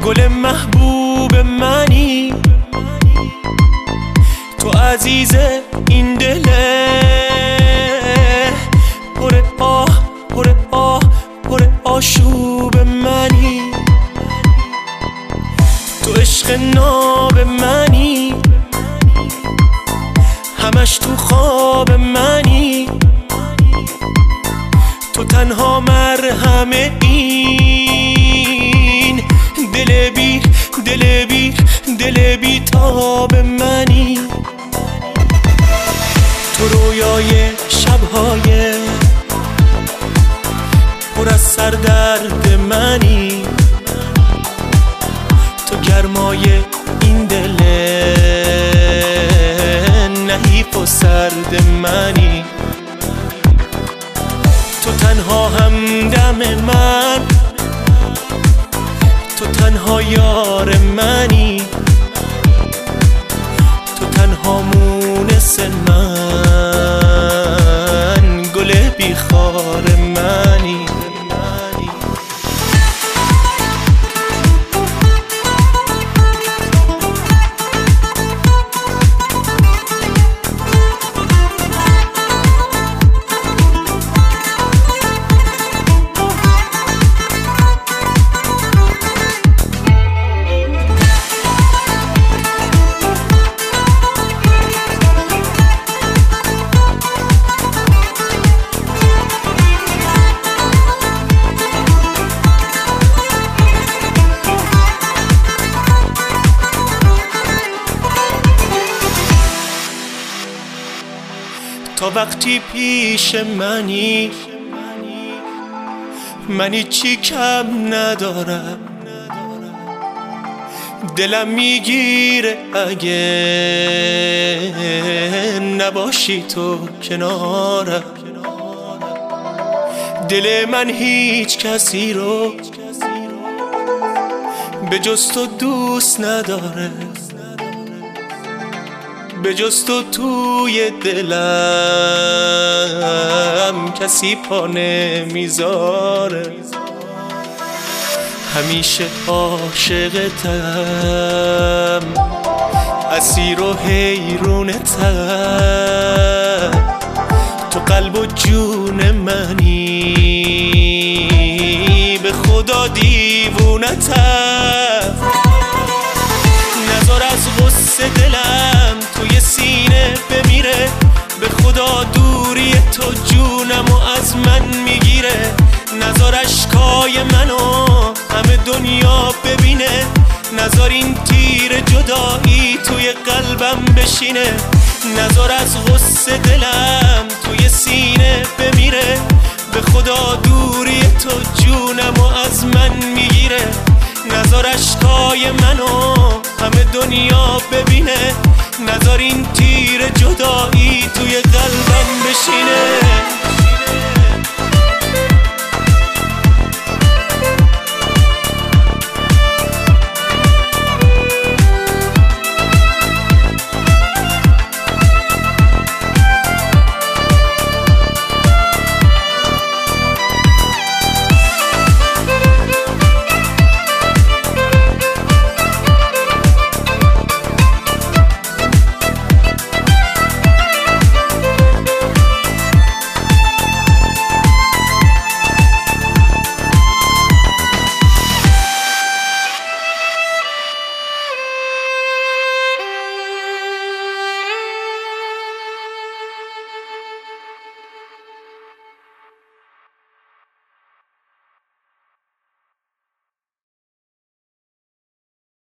گل محبوب منی، تو عزیز این دله، پر آه پر آه پر آشوب منی، تو عشق ناب منی، همش تو خواب منی، تو تنها مرهم این دل بی دل بی دل بی تاب منی، تو رویای شبهای پر از سردرد منی، تو گرمای این دل نحیف و سرد منی، تو تنها همدم من، تو تنها یار منی، تو تنها مونس من، گل بیخار منی. تا وقتی پیش منی چی کم ندارم، دلم میگیره اگه نباشی تو کنارم، دل من هیچ کسی رو به جز تو دوست نداره، به جز تو توی دلم کسی پا نمیذاره، همیشه عاشقتم، اسیر و حیرونتم، تو قلب و جون منی، به خدا دیوونتم، نذار از غصه دلم توی سینه بمیره، به خدا دوری تو جونمو از من میگیره، نذار اشکای منو همه دنیا ببینه، نذار این تیر جدایی توی قلبم بشینه، نذار از غصه دلم توی سینه بمیره، به خدا دوری تو جونمو از من میگیره، نذار اشکای منو همه دنیا ببینه، نذار این تیر جدایی توی قلبم بشینه.